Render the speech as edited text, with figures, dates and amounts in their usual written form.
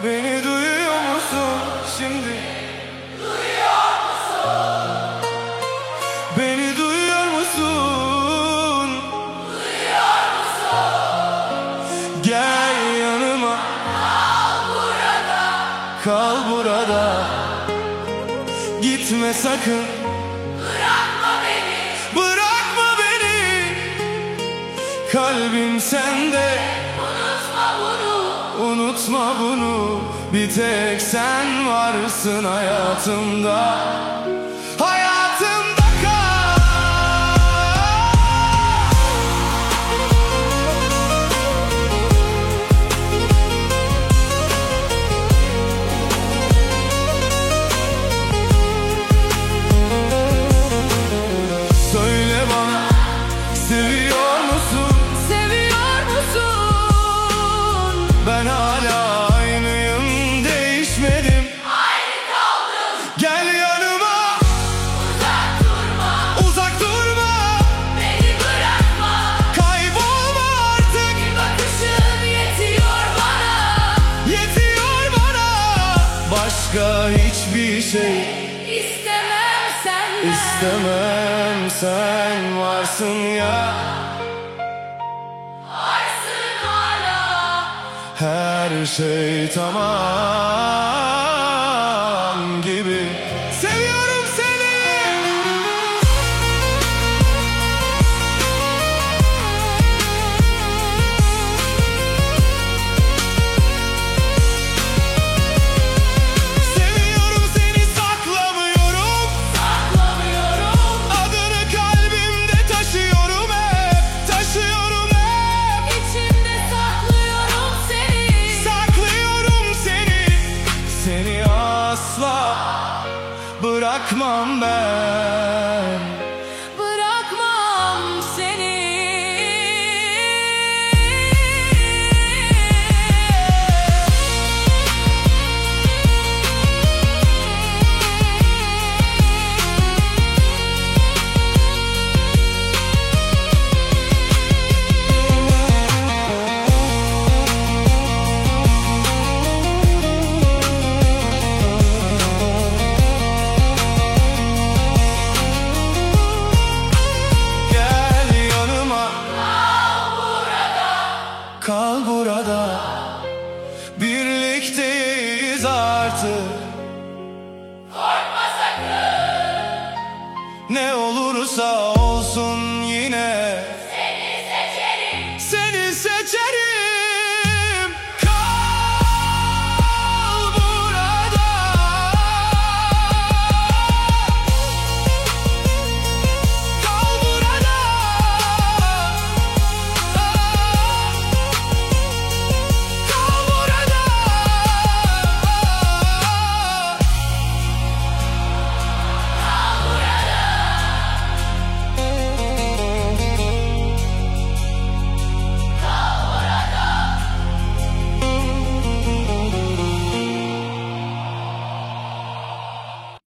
Beni duyuyor musun şimdi? Duyuyor musun? Beni duyuyor musun? Duyuyor musun? Gel yanıma, Kal burada. kal burada. Gitme sakın, Bırakma beni. bırakma beni. Kalbim sende, Unutma bunu. unutma bunu. Bir tek sen varsın hayatımda. Hayatımda kal. Söyle bana, seviyor musun? Seviyor musun? Ben hala aynıyım, değişmedim. Aynı kaldım. Gel yanıma, Uzak durma. uzak durma. Beni bırakma. Kaybolma artık, Bir bakışın yetiyor bana. yetiyor bana. Başka hiçbir şey İstemem senden. istemem, sen varsın ya. Varsın hala. Her şey tamam gibi. Seviyorum seni. Seviyorum seni, saklamıyorum. Saklamıyorum. Adını kalbimde taşıyorum hep, taşıyorum hep. İçimde saklıyorum seni. Saklıyorum seni, seni asla bırakmam ben. Bırakmam seni. Gel yanıma, Kal burada. kal burada. Birlikteyiz artık.